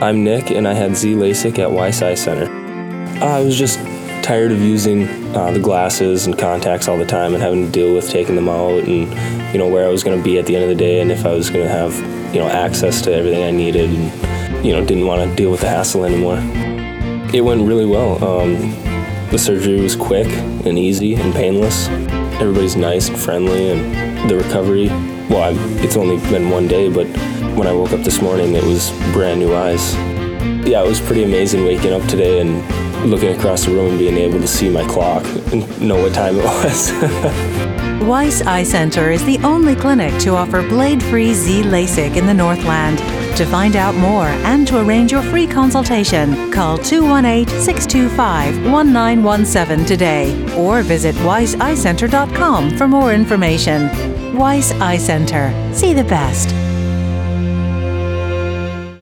I'm Nick, and I had Z LASIK at Weiss Eye Center. I was just tired of using the glasses and contacts all the time and having to deal with taking them out and, where I was going to be at the end of the day and if I was going to have, access to everything I needed and, didn't want to deal with the hassle anymore. It went really well. The surgery was quick and easy and painless. Everybody's nice and friendly, and the recovery, it's only been one day, but when I woke up this morning, it was brand new eyes. Yeah, it was pretty amazing waking up today and looking across the room and being able to see my clock and know what time it was. Weiss Eye Center is the only clinic to offer blade-free Z LASIK in the Northland. To find out more and to arrange your free consultation, call 218-625-1917 today or visit weisseyecenter.com for more information. Weiss Eye Center. See the best.